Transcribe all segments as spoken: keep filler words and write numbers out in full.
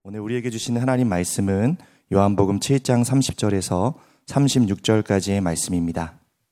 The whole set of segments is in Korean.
오늘 우리에게 주시는 하나님 말씀은 요한복음 칠 장 삼십 절에서 삼십육 절까지의 말씀입니다.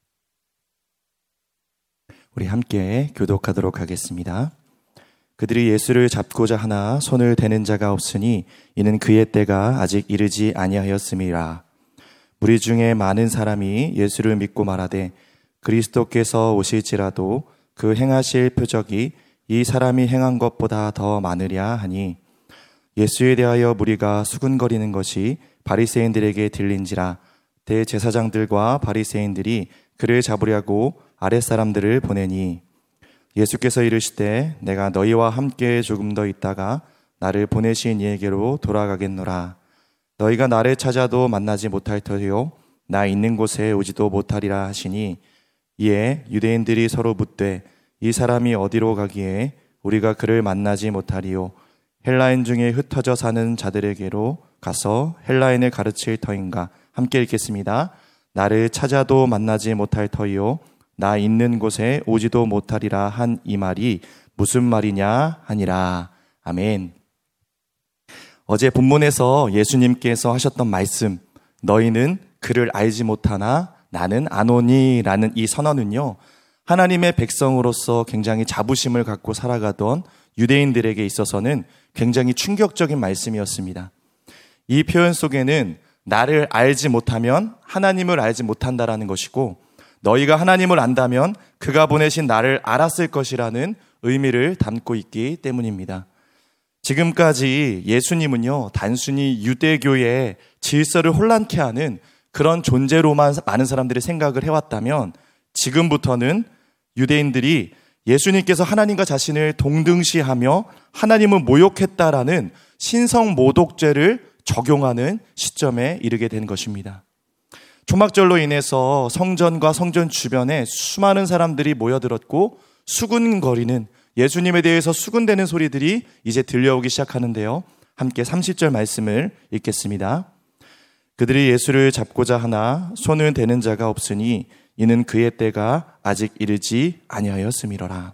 우리 함께 교독하도록 하겠습니다. 그들이 예수를 잡고자 하나 손을 대는 자가 없으니 이는 그의 때가 아직 이르지 아니하였음이라. 무리 중에 많은 사람이 예수를 믿고 말하되 그리스도께서 오실지라도 그 행하실 표적이 이 사람이 행한 것보다 더 많으랴 하니, 예수에 대하여 무리가 수군거리는 것이 바리새인들에게 들린지라 대제사장들과 바리새인들이 그를 잡으려고 아랫사람들을 보내니, 예수께서 이르시되 내가 너희와 함께 조금 더 있다가 나를 보내신 이에게로 돌아가겠노라. 너희가 나를 찾아도 만나지 못할 터요 나 있는 곳에 오지도 못하리라 하시니, 이에 유대인들이 서로 묻되 이 사람이 어디로 가기에 우리가 그를 만나지 못하리요? 헬라인 중에 흩어져 사는 자들에게로 가서 헬라인을 가르칠 터인가? 함께 읽겠습니다. 나를 찾아도 만나지 못할 터이요 나 있는 곳에 오지도 못하리라 한 이 말이 무슨 말이냐 하니라. 아멘. 어제 본문에서 예수님께서 하셨던 말씀, 너희는 그를 알지 못하나 나는 아노니 라는 이 선언은요, 하나님의 백성으로서 굉장히 자부심을 갖고 살아가던 유대인들에게 있어서는 굉장히 충격적인 말씀이었습니다. 이 표현 속에는 나를 알지 못하면 하나님을 알지 못한다라는 것이고, 너희가 하나님을 안다면 그가 보내신 나를 알았을 것이라는 의미를 담고 있기 때문입니다. 지금까지 예수님은요, 단순히 유대교의 질서를 혼란케 하는 그런 존재로만 많은 사람들이 생각을 해왔다면, 지금부터는 유대인들이 예수님께서 하나님과 자신을 동등시하며 하나님을 모욕했다라는 신성모독죄를 적용하는 시점에 이르게 된 것입니다. 초막절로 인해서 성전과 성전 주변에 수많은 사람들이 모여들었고 수군거리는, 예수님에 대해서 수군대는 소리들이 이제 들려오기 시작하는데요. 함께 삼십 절 말씀을 읽겠습니다. 그들이 예수를 잡고자 하나 손을 대는 자가 없으니 이는 그의 때가 아직 이르지 아니하였음이로라.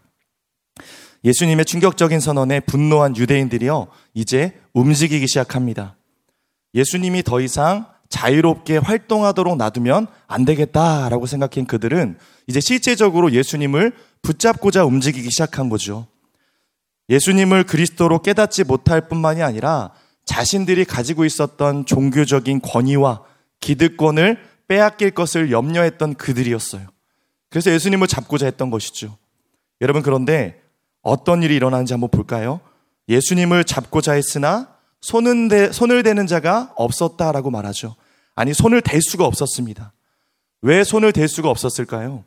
예수님의 충격적인 선언에 분노한 유대인들이요, 이제 움직이기 시작합니다. 예수님이 더 이상 자유롭게 활동하도록 놔두면 안 되겠다라고 생각한 그들은 이제 실제적으로 예수님을 붙잡고자 움직이기 시작한 거죠. 예수님을 그리스도로 깨닫지 못할 뿐만이 아니라 자신들이 가지고 있었던 종교적인 권위와 기득권을 빼앗길 것을 염려했던 그들이었어요. 그래서 예수님을 잡고자 했던 것이죠. 여러분, 그런데 어떤 일이 일어나는지 한번 볼까요? 예수님을 잡고자 했으나 손은 대, 손을 대는 자가 없었다라고 말하죠. 아니, 손을 댈 수가 없었습니다. 왜 손을 댈 수가 없었을까요?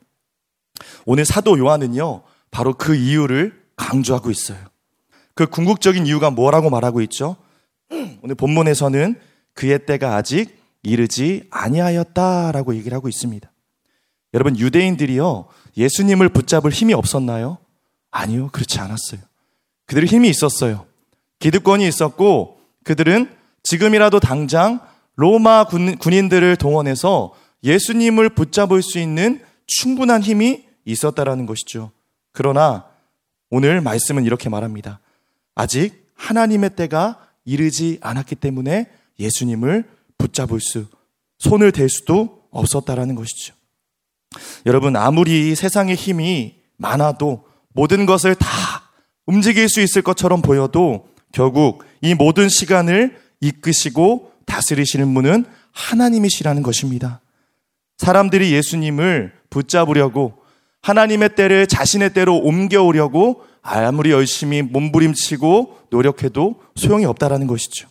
오늘 사도 요한은요, 바로 그 이유를 강조하고 있어요. 그 궁극적인 이유가 뭐라고 말하고 있죠? 오늘 본문에서는 그의 때가 아직 이르지 아니하였다라고 얘기를 하고 있습니다. 여러분, 유대인들이요, 예수님을 붙잡을 힘이 없었나요? 아니요, 그렇지 않았어요. 그들의 힘이 있었어요. 기득권이 있었고, 그들은 지금이라도 당장 로마 군, 군인들을 동원해서 예수님을 붙잡을 수 있는 충분한 힘이 있었다라는 것이죠. 그러나 오늘 말씀은 이렇게 말합니다. 아직 하나님의 때가 이르지 않았기 때문에 예수님을 붙잡을 수, 손을 댈 수도 없었다라는 것이죠. 여러분, 아무리 세상의 힘이 많아도, 모든 것을 다 움직일 수 있을 것처럼 보여도 결국 이 모든 시간을 이끄시고 다스리시는 분은 하나님이시라는 것입니다. 사람들이 예수님을 붙잡으려고, 하나님의 때를 자신의 때로 옮겨오려고 아무리 열심히 몸부림치고 노력해도 소용이 없다라는 것이죠.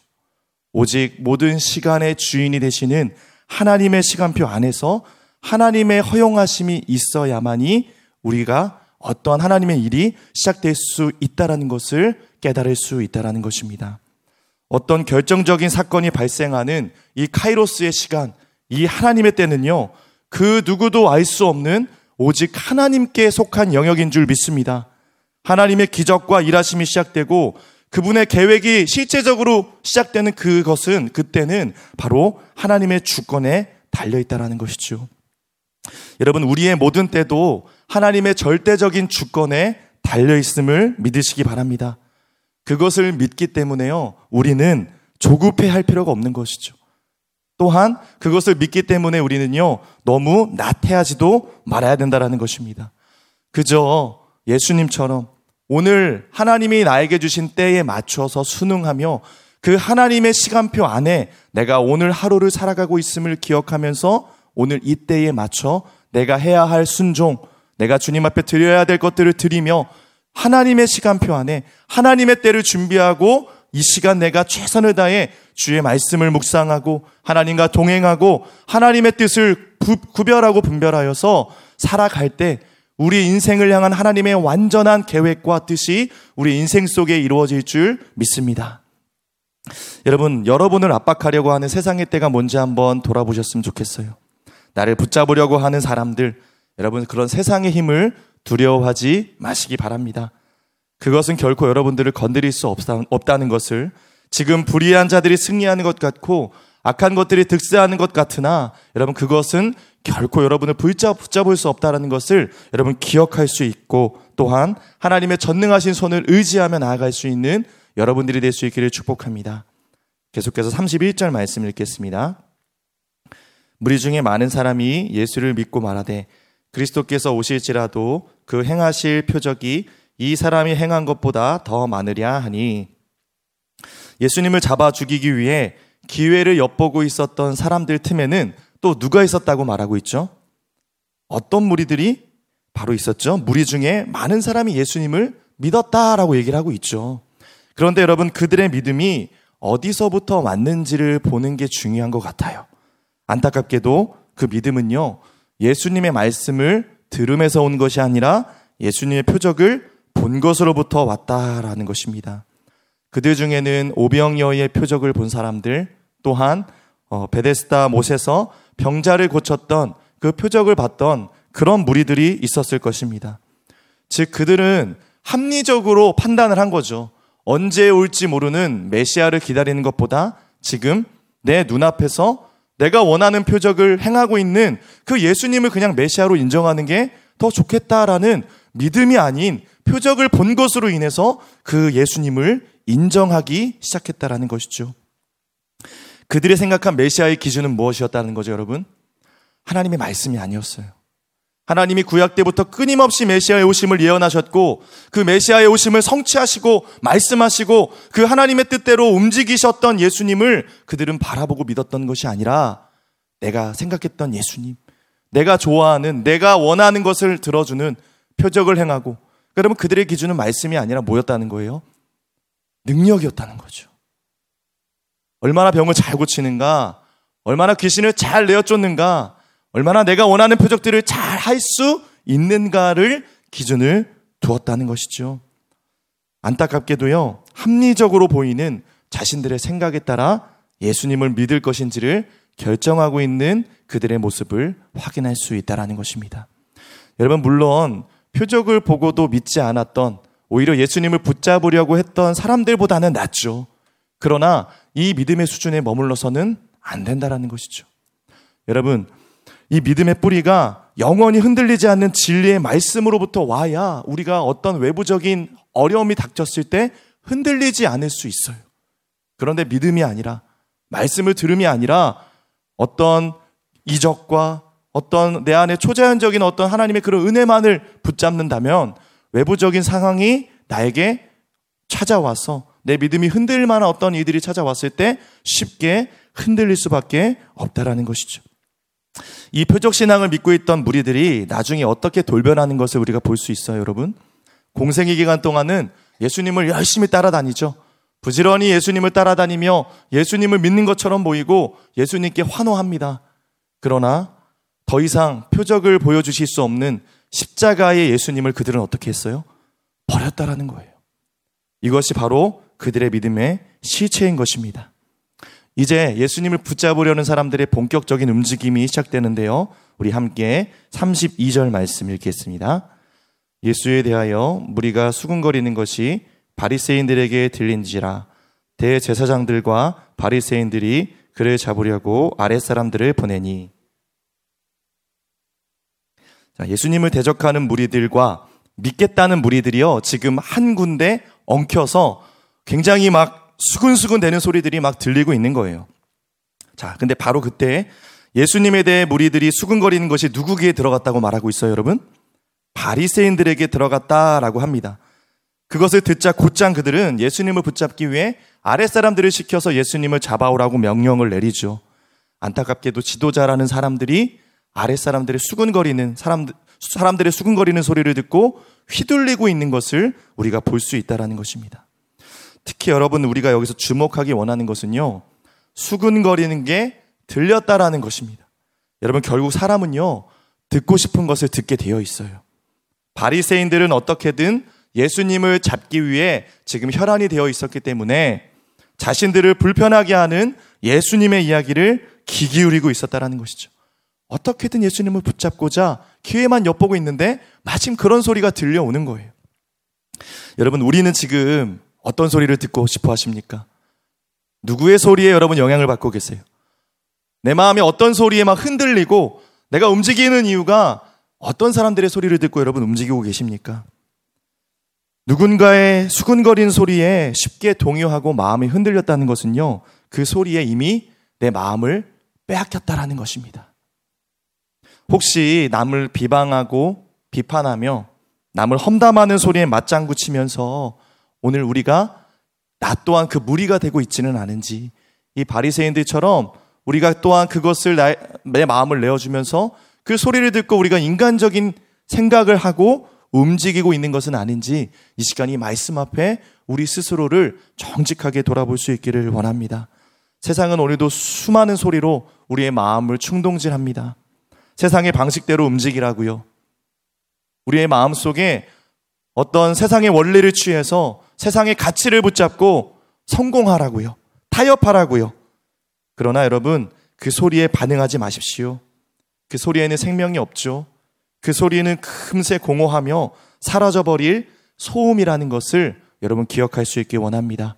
오직 모든 시간의 주인이 되시는 하나님의 시간표 안에서 하나님의 허용하심이 있어야만이 우리가 어떠한 하나님의 일이 시작될 수 있다는 것을 깨달을 수 있다는 것입니다. 어떤 결정적인 사건이 발생하는 이 카이로스의 시간, 이 하나님의 때는요, 그 누구도 알 수 없는 오직 하나님께 속한 영역인 줄 믿습니다. 하나님의 기적과 일하심이 시작되고 그분의 계획이 실제적으로 시작되는 그것은, 그때는 바로 하나님의 주권에 달려있다는 것이죠. 여러분, 우리의 모든 때도 하나님의 절대적인 주권에 달려있음을 믿으시기 바랍니다. 그것을 믿기 때문에요, 우리는 조급해 할 필요가 없는 것이죠. 또한 그것을 믿기 때문에 우리는요, 너무 나태하지도 말아야 된다는 것입니다. 그저 예수님처럼 오늘 하나님이 나에게 주신 때에 맞춰서 순응하며 그 하나님의 시간표 안에 내가 오늘 하루를 살아가고 있음을 기억하면서 오늘 이 때에 맞춰 내가 해야 할 순종, 내가 주님 앞에 드려야 될 것들을 드리며 하나님의 시간표 안에 하나님의 때를 준비하고 이 시간 내가 최선을 다해 주의 말씀을 묵상하고 하나님과 동행하고 하나님의 뜻을 구, 구별하고 분별하여서 살아갈 때 우리 인생을 향한 하나님의 완전한 계획과 뜻이 우리 인생 속에 이루어질 줄 믿습니다. 여러분, 여러분을 압박하려고 하는 세상의 때가 뭔지 한번 돌아보셨으면 좋겠어요. 나를 붙잡으려고 하는 사람들, 여러분 그런 세상의 힘을 두려워하지 마시기 바랍니다. 그것은 결코 여러분들을 건드릴 수 없다는 것을, 지금 불의한 자들이 승리하는 것 같고 악한 것들이 득세하는 것 같으나 여러분 그것은 결코 여러분을 붙잡을 수 없다는 것을 여러분 기억할 수 있고, 또한 하나님의 전능하신 손을 의지하며 나아갈 수 있는 여러분들이 될 수 있기를 축복합니다. 계속해서 삼십일 절 말씀 읽겠습니다. 무리 중에 많은 사람이 예수를 믿고 말하되 그리스도께서 오실지라도 그 행하실 표적이 이 사람이 행한 것보다 더 많으랴 하니, 예수님을 잡아 죽이기 위해 기회를 엿보고 있었던 사람들 틈에는 또 누가 있었다고 말하고 있죠? 어떤 무리들이 바로 있었죠? 무리 중에 많은 사람이 예수님을 믿었다라고 얘기를 하고 있죠. 그런데 여러분, 그들의 믿음이 어디서부터 왔는지를 보는 게 중요한 것 같아요. 안타깝게도 그 믿음은요, 예수님의 말씀을 들음에서 온 것이 아니라 예수님의 표적을 본 것으로부터 왔다라는 것입니다. 그들 중에는 오병이어의 표적을 본 사람들, 또한 베데스다 못에서 병자를 고쳤던 그 표적을 봤던 그런 무리들이 있었을 것입니다. 즉 그들은 합리적으로 판단을 한 거죠. 언제 올지 모르는 메시아를 기다리는 것보다 지금 내 눈앞에서 내가 원하는 표적을 행하고 있는 그 예수님을 그냥 메시아로 인정하는 게 더 좋겠다라는 믿음이 아닌 표적을 본 것으로 인해서 그 예수님을 인정하기 시작했다라는 것이죠. 그들이 생각한 메시아의 기준은 무엇이었다는 거죠, 여러분? 하나님의 말씀이 아니었어요. 하나님이 구약 때부터 끊임없이 메시아의 오심을 예언하셨고 그 메시아의 오심을 성취하시고 말씀하시고 그 하나님의 뜻대로 움직이셨던 예수님을 그들은 바라보고 믿었던 것이 아니라 내가 생각했던 예수님, 내가 좋아하는, 내가 원하는 것을 들어주는 표적을 행하고, 그러면 그들의 기준은 말씀이 아니라 뭐였다는 거예요? 능력이었다는 거죠. 얼마나 병을 잘 고치는가, 얼마나 귀신을 잘 내어쫓는가, 얼마나 내가 원하는 표적들을 잘 할 수 있는가를 기준을 두었다는 것이죠. 안타깝게도요, 합리적으로 보이는 자신들의 생각에 따라 예수님을 믿을 것인지를 결정하고 있는 그들의 모습을 확인할 수 있다는 것입니다. 여러분, 물론 표적을 보고도 믿지 않았던, 오히려 예수님을 붙잡으려고 했던 사람들보다는 낫죠. 그러나 이 믿음의 수준에 머물러서는 안 된다는 것이죠. 여러분, 이 믿음의 뿌리가 영원히 흔들리지 않는 진리의 말씀으로부터 와야 우리가 어떤 외부적인 어려움이 닥쳤을 때 흔들리지 않을 수 있어요. 그런데 믿음이 아니라, 말씀을 들음이 아니라 어떤 이적과 어떤 내 안에 초자연적인 어떤 하나님의 그런 은혜만을 붙잡는다면 외부적인 상황이 나에게 찾아와서 내 믿음이 흔들릴 만한 어떤 이들이 찾아왔을 때 쉽게 흔들릴 수밖에 없다라는 것이죠. 이 표적신앙을 믿고 있던 무리들이 나중에 어떻게 돌변하는 것을 우리가 볼 수 있어요, 여러분. 공생의 기간 동안은 예수님을 열심히 따라다니죠. 부지런히 예수님을 따라다니며 예수님을 믿는 것처럼 보이고 예수님께 환호합니다. 그러나 더 이상 표적을 보여주실 수 없는 십자가의 예수님을 그들은 어떻게 했어요? 버렸다라는 거예요. 이것이 바로 그들의 믿음의 실체인 것입니다. 이제 예수님을 붙잡으려는 사람들의 본격적인 움직임이 시작되는데요. 우리 함께 삼십이 절 말씀 읽겠습니다. 예수에 대하여 무리가 수군거리는 것이 바리새인들에게 들린지라 대제사장들과 바리새인들이 그를 잡으려고 아랫사람들을 보내니. 자, 예수님을 대적하는 무리들과 믿겠다는 무리들이요, 지금 한 군데 엉켜서 굉장히 막 수근수근 되는 소리들이 막 들리고 있는 거예요. 자, 근데 바로 그때 예수님에 대해 무리들이 수근거리는 것이 누구 귀에 들어갔다고 말하고 있어요, 여러분? 바리새인들에게 들어갔다라고 합니다. 그것을 듣자 곧장 그들은 예수님을 붙잡기 위해 아랫사람들을 시켜서 예수님을 잡아오라고 명령을 내리죠. 안타깝게도 지도자라는 사람들이 아랫사람들의 수근거리는 사람, 사람들의 수근거리는 소리를 듣고 휘둘리고 있는 것을 우리가 볼 수 있다는 것입니다. 특히 여러분, 우리가 여기서 주목하기 원하는 것은요, 수근거리는 게 들렸다라는 것입니다. 여러분, 결국 사람은요, 듣고 싶은 것을 듣게 되어 있어요. 바리새인들은 어떻게든 예수님을 잡기 위해 지금 혈안이 되어 있었기 때문에 자신들을 불편하게 하는 예수님의 이야기를 귀 기울이고 있었다라는 것이죠. 어떻게든 예수님을 붙잡고자 기회만 엿보고 있는데 마침 그런 소리가 들려오는 거예요. 여러분, 우리는 지금 어떤 소리를 듣고 싶어 하십니까? 누구의 소리에 여러분 영향을 받고 계세요? 내 마음이 어떤 소리에 막 흔들리고 내가 움직이는 이유가 어떤 사람들의 소리를 듣고 여러분 움직이고 계십니까? 누군가의 수근거리는 소리에 쉽게 동요하고 마음이 흔들렸다는 것은요, 그 소리에 이미 내 마음을 빼앗겼다라는 것입니다. 혹시 남을 비방하고 비판하며 남을 험담하는 소리에 맞장구 치면서 오늘 우리가 나 또한 그 무리가 되고 있지는 않은지, 이 바리새인들처럼 우리가 또한 그것을 나, 내 마음을 내어주면서 그 소리를 듣고 우리가 인간적인 생각을 하고 움직이고 있는 것은 아닌지, 이 시간 이 말씀 앞에 우리 스스로를 정직하게 돌아볼 수 있기를 원합니다. 세상은 오늘도 수많은 소리로 우리의 마음을 충동질합니다. 세상의 방식대로 움직이라고요. 우리의 마음속에 어떤 세상의 원리를 취해서 세상의 가치를 붙잡고 성공하라고요. 타협하라고요. 그러나 여러분, 그 소리에 반응하지 마십시오. 그 소리에는 생명이 없죠. 그 소리는 금세 공허하며 사라져버릴 소음이라는 것을 여러분 기억할 수 있길 원합니다.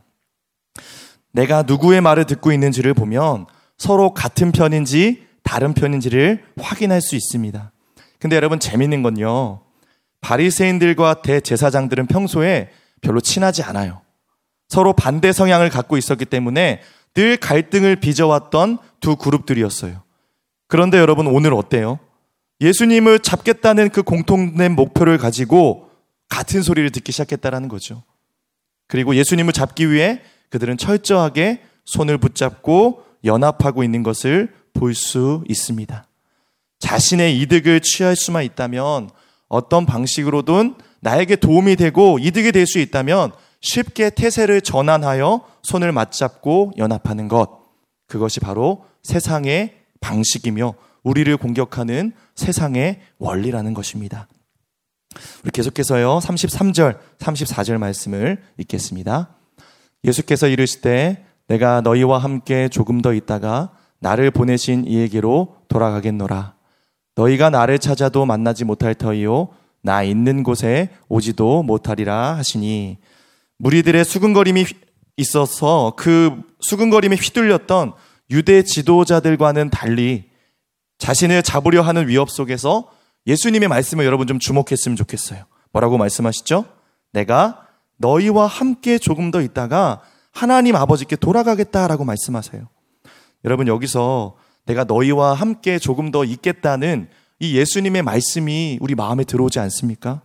내가 누구의 말을 듣고 있는지를 보면 서로 같은 편인지 다른 편인지를 확인할 수 있습니다. 근데 여러분, 재밌는 건요, 바리새인들과 대제사장들은 평소에 별로 친하지 않아요. 서로 반대 성향을 갖고 있었기 때문에 늘 갈등을 빚어왔던 두 그룹들이었어요. 그런데 여러분, 오늘 어때요? 예수님을 잡겠다는 그 공통된 목표를 가지고 같은 소리를 듣기 시작했다는 거죠. 그리고 예수님을 잡기 위해 그들은 철저하게 손을 붙잡고 연합하고 있는 것을 볼 수 있습니다. 자신의 이득을 취할 수만 있다면, 어떤 방식으로든 나에게 도움이 되고 이득이 될 수 있다면 쉽게 태세를 전환하여 손을 맞잡고 연합하는 것, 그것이 바로 세상의 방식이며 우리를 공격하는 세상의 원리라는 것입니다. 우리 계속해서요, 삼십삼 절, 삼십사 절 말씀을 읽겠습니다. 예수께서 이르시되 내가 너희와 함께 조금 더 있다가 나를 보내신 이에게로 돌아가겠노라. 너희가 나를 찾아도 만나지 못할 터이요 나 있는 곳에 오지도 못하리라 하시니, 무리들의 수근거림이 있어서 그 수근거림에 휘둘렸던 유대 지도자들과는 달리 자신을 잡으려 하는 위협 속에서 예수님의 말씀을 여러분 좀 주목했으면 좋겠어요. 뭐라고 말씀하시죠? 내가 너희와 함께 조금 더 있다가 하나님 아버지께 돌아가겠다라고 말씀하세요. 여러분, 여기서 내가 너희와 함께 조금 더 있겠다는 이 예수님의 말씀이 우리 마음에 들어오지 않습니까?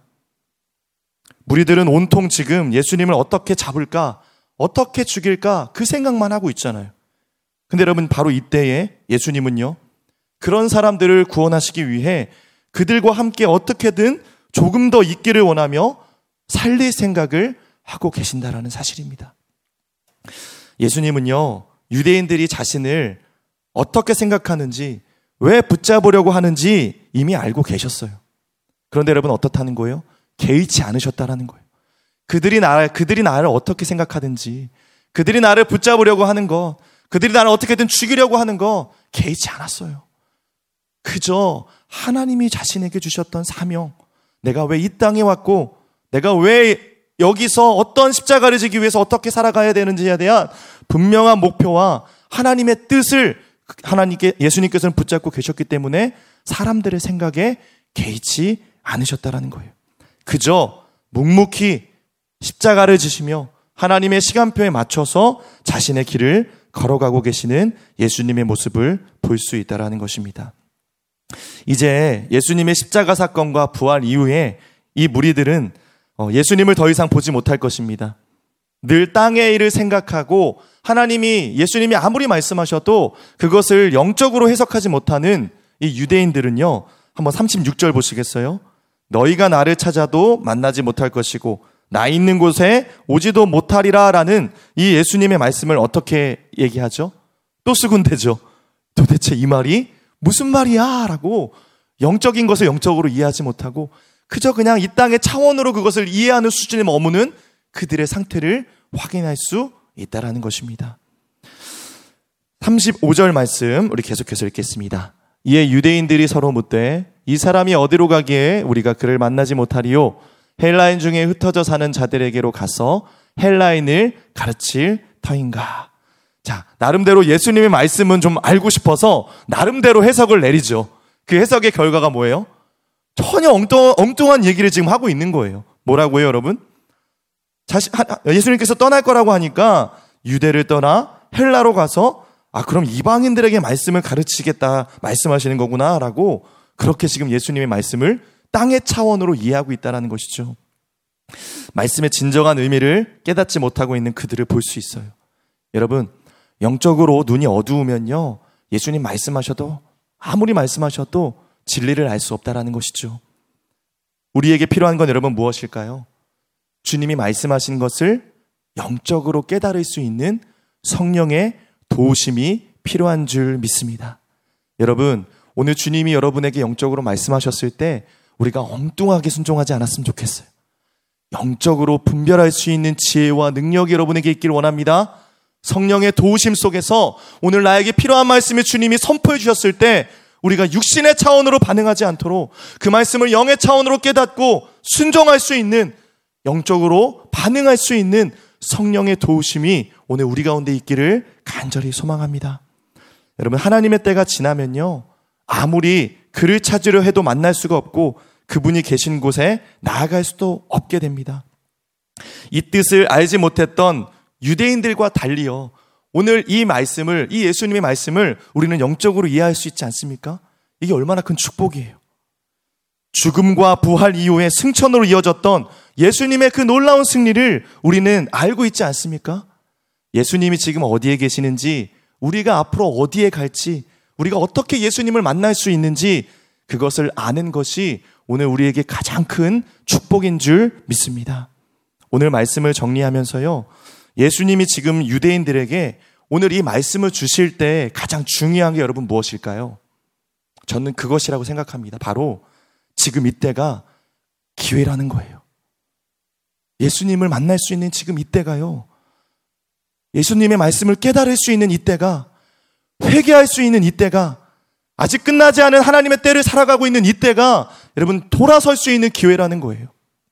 무리들은 온통 지금 예수님을 어떻게 잡을까, 어떻게 죽일까, 그 생각만 하고 있잖아요. 근데 여러분, 바로 이때에 예수님은요, 그런 사람들을 구원하시기 위해 그들과 함께 어떻게든 조금 더 있기를 원하며 살릴 생각을 하고 계신다라는 사실입니다. 예수님은요, 유대인들이 자신을 어떻게 생각하는지, 왜 붙잡으려고 하는지 이미 알고 계셨어요. 그런데 여러분, 어떻다는 거예요? 개의치 않으셨다라는 거예요. 그들이 나, 그들이 나를 어떻게 생각하든지, 그들이 나를 붙잡으려고 하는 거, 그들이 나를 어떻게든 죽이려고 하는 거 개의치 않았어요. 그저 하나님이 자신에게 주셨던 사명, 내가 왜 이 땅에 왔고 내가 왜 여기서 어떤 십자가를 지기 위해서 어떻게 살아가야 되는지에 대한 분명한 목표와 하나님의 뜻을 하나님께, 예수님께서는 붙잡고 계셨기 때문에 사람들의 생각에 개의치 않으셨다라는 거예요. 그저 묵묵히 십자가를 지시며 하나님의 시간표에 맞춰서 자신의 길을 걸어가고 계시는 예수님의 모습을 볼 수 있다는 것입니다. 이제 예수님의 십자가 사건과 부활 이후에 이 무리들은 예수님을 더 이상 보지 못할 것입니다. 늘 땅의 일을 생각하고 하나님이 예수님이 아무리 말씀하셔도 그것을 영적으로 해석하지 못하는 이 유대인들은요, 한번 삼십육 절 보시겠어요? 너희가 나를 찾아도 만나지 못할 것이고 나 있는 곳에 오지도 못하리라 라는 이 예수님의 말씀을 어떻게 얘기하죠? 또 수군대죠. 도대체 이 말이 무슨 말이야? 라고 영적인 것을 영적으로 이해하지 못하고 그저 그냥 이 땅의 차원으로 그것을 이해하는 수준에 머무는 그들의 상태를 확인할 수 있다는 것입니다. 삼십오 절 말씀 우리 계속해서 읽겠습니다. 이에 유대인들이 서로 묻되 이 사람이 어디로 가기에 우리가 그를 만나지 못하리요? 헬라인 중에 흩어져 사는 자들에게로 가서 헬라인을 가르칠 터인가? 자, 나름대로 예수님의 말씀은 좀 알고 싶어서 나름대로 해석을 내리죠. 그 해석의 결과가 뭐예요? 전혀 엉뚱, 엉뚱한 얘기를 지금 하고 있는 거예요. 뭐라고요, 여러분? 자신, 예수님께서 떠날 거라고 하니까 유대를 떠나 헬라로 가서 아, 그럼 이방인들에게 말씀을 가르치겠다 말씀하시는 거구나 라고 그렇게 지금 예수님의 말씀을 땅의 차원으로 이해하고 있다는 것이죠. 말씀의 진정한 의미를 깨닫지 못하고 있는 그들을 볼 수 있어요. 여러분, 영적으로 눈이 어두우면요, 예수님 말씀하셔도 아무리 말씀하셔도 진리를 알 수 없다는 것이죠. 우리에게 필요한 건 여러분 무엇일까요? 주님이 말씀하신 것을 영적으로 깨달을 수 있는 성령의 도우심이 필요한 줄 믿습니다. 여러분, 오늘 주님이 여러분에게 영적으로 말씀하셨을 때 우리가 엉뚱하게 순종하지 않았으면 좋겠어요. 영적으로 분별할 수 있는 지혜와 능력이 여러분에게 있기를 원합니다. 성령의 도우심 속에서 오늘 나에게 필요한 말씀을 주님이 선포해 주셨을 때 우리가 육신의 차원으로 반응하지 않도록 그 말씀을 영의 차원으로 깨닫고 순종할 수 있는, 영적으로 반응할 수 있는 성령의 도우심이 오늘 우리 가운데 있기를 간절히 소망합니다. 여러분, 하나님의 때가 지나면요, 아무리 그를 찾으려 해도 만날 수가 없고 그분이 계신 곳에 나아갈 수도 없게 됩니다. 이 뜻을 알지 못했던 유대인들과 달리요, 오늘 이 말씀을, 이 예수님의 말씀을 우리는 영적으로 이해할 수 있지 않습니까? 이게 얼마나 큰 축복이에요. 죽음과 부활 이후에 승천으로 이어졌던 예수님의 그 놀라운 승리를 우리는 알고 있지 않습니까? 예수님이 지금 어디에 계시는지, 우리가 앞으로 어디에 갈지, 우리가 어떻게 예수님을 만날 수 있는지 그것을 아는 것이 오늘 우리에게 가장 큰 축복인 줄 믿습니다. 오늘 말씀을 정리하면서요, 예수님이 지금 유대인들에게 오늘 이 말씀을 주실 때 가장 중요한 게 여러분 무엇일까요? 저는 그것이라고 생각합니다. 바로 지금 이때가 기회라는 거예요. 예수님을 만날 수 있는 지금 이때가요, 예수님의 말씀을 깨달을 수 있는 이때가, 회개할 수 있는 이때가, 아직 끝나지 않은 하나님의 때를 살아가고 있는 이때가 여러분 돌아설 수 있는 기회라는 거예요.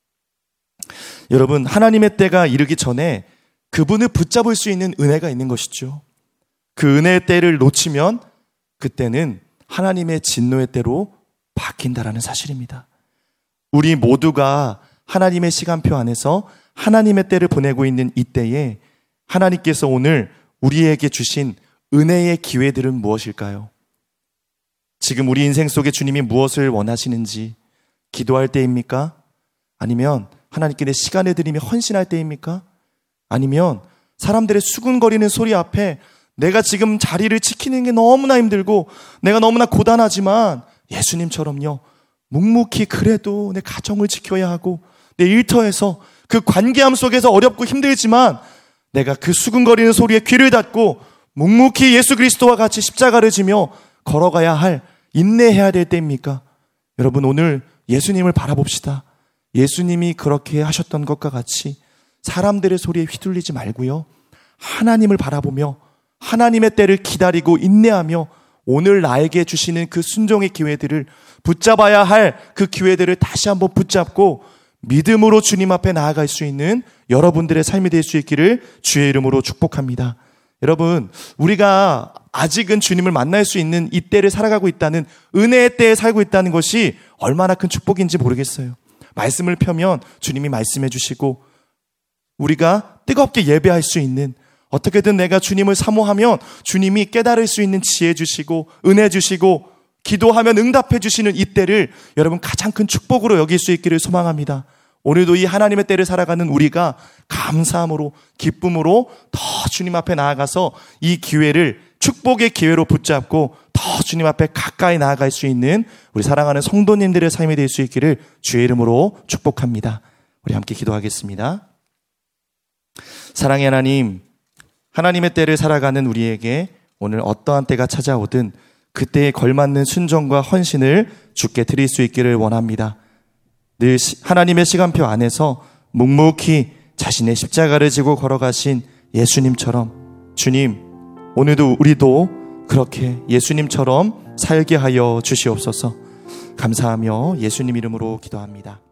여러분, 하나님의 때가 이르기 전에 그분을 붙잡을 수 있는 은혜가 있는 것이죠. 그 은혜의 때를 놓치면 그때는 하나님의 진노의 때로 바뀐다라는 사실입니다. 우리 모두가 하나님의 시간표 안에서 하나님의 때를 보내고 있는 이때에 하나님께서 오늘 우리에게 주신 은혜의 기회들은 무엇일까요? 지금 우리 인생 속에 주님이 무엇을 원하시는지 기도할 때입니까? 아니면 하나님께 내 시간을 드리며 헌신할 때입니까? 아니면 사람들의 수군거리는 소리 앞에 내가 지금 자리를 지키는 게 너무나 힘들고 내가 너무나 고단하지만 예수님처럼요, 묵묵히 그래도 내 가정을 지켜야 하고 내 일터에서 그 관계함 속에서 어렵고 힘들지만 내가 그 수군거리는 소리에 귀를 닫고 묵묵히 예수 그리스도와 같이 십자가를 지며 걸어가야 할, 인내해야 될 때입니까? 여러분, 오늘 예수님을 바라봅시다. 예수님이 그렇게 하셨던 것과 같이 사람들의 소리에 휘둘리지 말고요, 하나님을 바라보며 하나님의 때를 기다리고 인내하며 오늘 나에게 주시는 그 순종의 기회들을 붙잡아야 할 그 기회들을 다시 한번 붙잡고 믿음으로 주님 앞에 나아갈 수 있는 여러분들의 삶이 될 수 있기를 주의 이름으로 축복합니다. 여러분, 우리가 아직은 주님을 만날 수 있는 이 때를 살아가고 있다는, 은혜의 때에 살고 있다는 것이 얼마나 큰 축복인지 모르겠어요. 말씀을 펴면 주님이 말씀해 주시고 우리가 뜨겁게 예배할 수 있는, 어떻게든 내가 주님을 사모하면 주님이 깨달을 수 있는 지혜 주시고 은혜 주시고 기도하면 응답해 주시는 이때를 여러분 가장 큰 축복으로 여길 수 있기를 소망합니다. 오늘도 이 하나님의 때를 살아가는 우리가 감사함으로 기쁨으로 더 주님 앞에 나아가서 이 기회를 축복의 기회로 붙잡고 더 주님 앞에 가까이 나아갈 수 있는 우리 사랑하는 성도님들의 삶이 될 수 있기를 주의 이름으로 축복합니다. 우리 함께 기도하겠습니다. 사랑의 하나님, 하나님의 때를 살아가는 우리에게 오늘 어떠한 때가 찾아오든 그때에 걸맞는 순종과 헌신을 주께 드릴 수 있기를 원합니다. 늘 하나님의 시간표 안에서 묵묵히 자신의 십자가를 지고 걸어가신 예수님처럼, 주님, 오늘도 우리도 그렇게 예수님처럼 살게 하여 주시옵소서. 감사하며 예수님 이름으로 기도합니다.